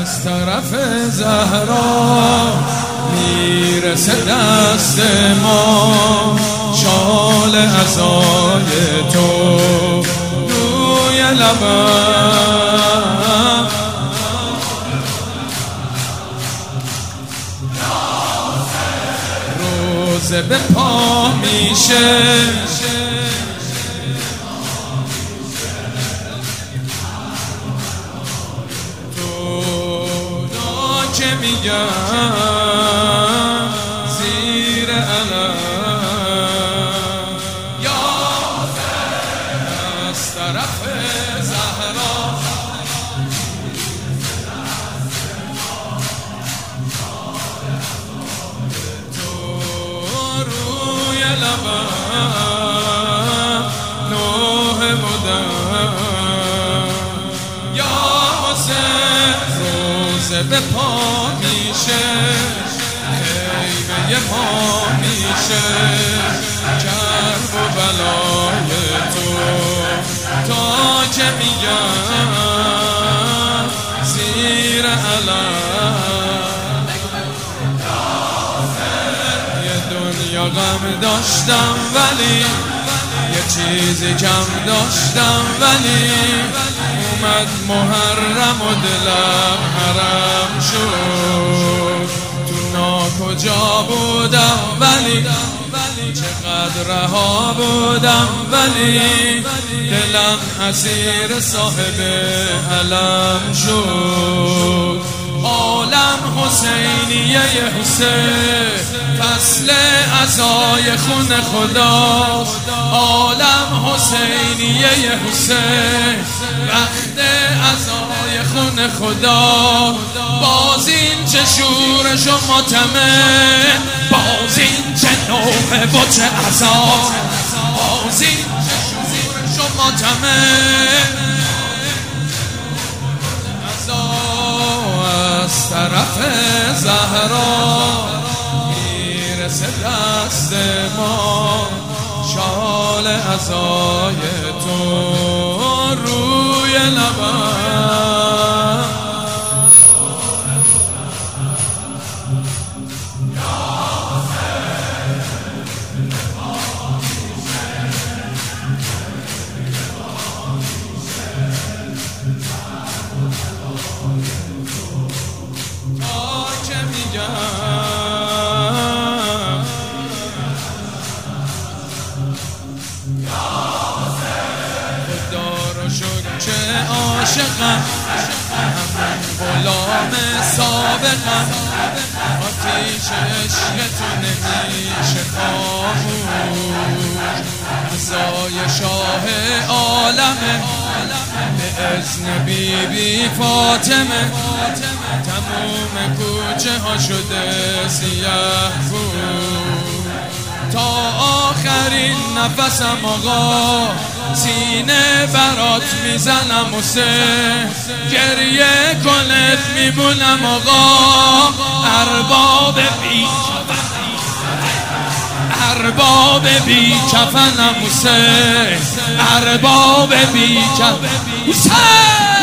از طرف زهرا میرسه دست ما، شال عزای تو روی لبم. روزه به پا میشه که میگم زیر علم یا از طرف زهرا تو روی لبم نوح بودم یا حسین. روزه به پا میشه خیمه ما میشه، کرب و بلای تو تا که میگم زیر علم. یه دنیا غم داشتم ولی یه چیزی کم داشتم، ولی اومد محرم و دلم حرم شد. تو ناکجا بودم ولی چقدر رها بودم، ولی دلم اسیر صاحب علم شد. عالم حسینیه حسین فصل عزای خون خداست. عالم حسینیه حسین وقت عزای خون خدا. باز این چه شورش و ماتمه، باز این چه نوحه و چه عزا، باز این چه شورش و ماتمه. از طرف زهرا میرسه دست ما، شال عزای تو روی لبم. چه عاشقم همون غلام سابقم، آتیش عشق تو نمیشه خاموش. عزای شاه عالمه به اذن بیبی فاطمه، تموم کوچه ها شده سیاه بود. تا آخرین نفسم آقا سینه برات میزنم حسین، گریه کنت میمونم آقا. ارباب بی ارباب بی کفنم حسین، ارباب بی کفنم حسین.